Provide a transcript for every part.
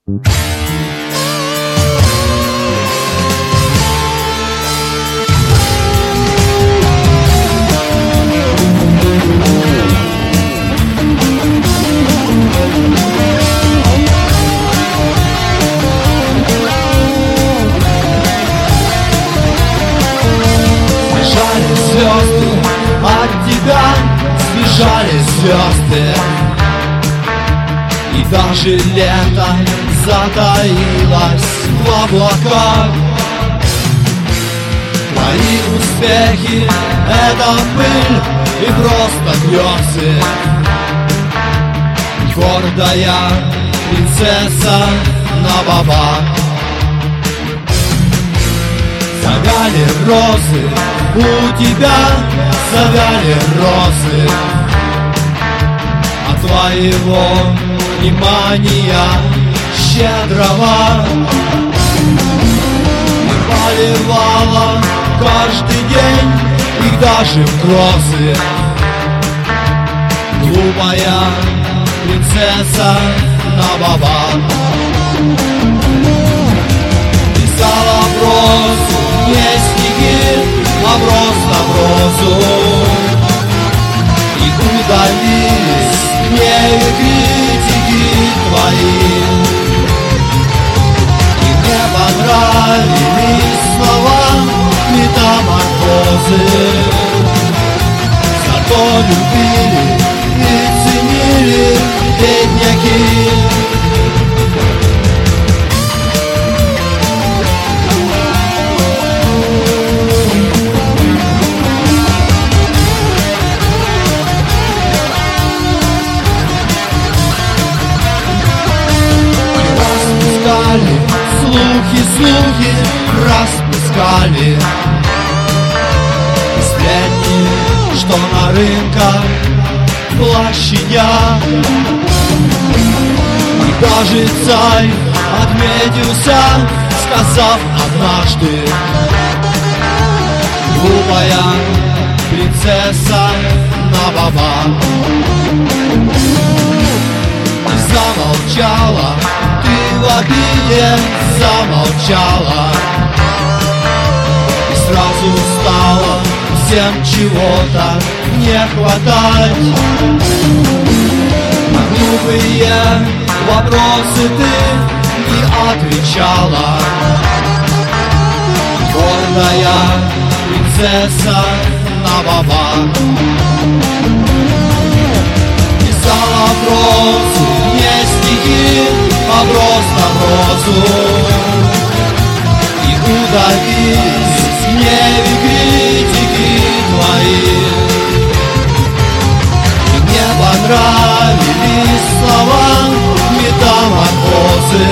Звезды от тебя сбежали звезды, и даже лето затаилось в облаках. Твои успехи — это пыль и просто грезы. Гордая принцесса на бабах. Завяли розы, у тебя завяли розы, от твоего внимания щедрого. И поливала каждый день их даже в грозы. Глупая принцесса на бабах. Писала в розу не стихи, а просто в розу, и удалились гневы критики твои. И мне понравились слова метаморфозы, зато любили и ценили бедняки. Слухи распускали, сплетни, что на рынках, площадях. И даже царь отметился, сказав однажды: глупая принцесса на бабах. И замолчала, ты в обиде замолчала, и сразу стало всем чего-то не хватать. На глупые вопросы ты не отвечала. Гордая принцесса на бабах. Писала в розу не стихи, а просто в розу, и удавились в гневе критики твои. И мне понравились слова метаморфозы,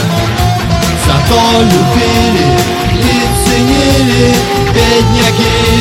зато любили и ценили бедняки.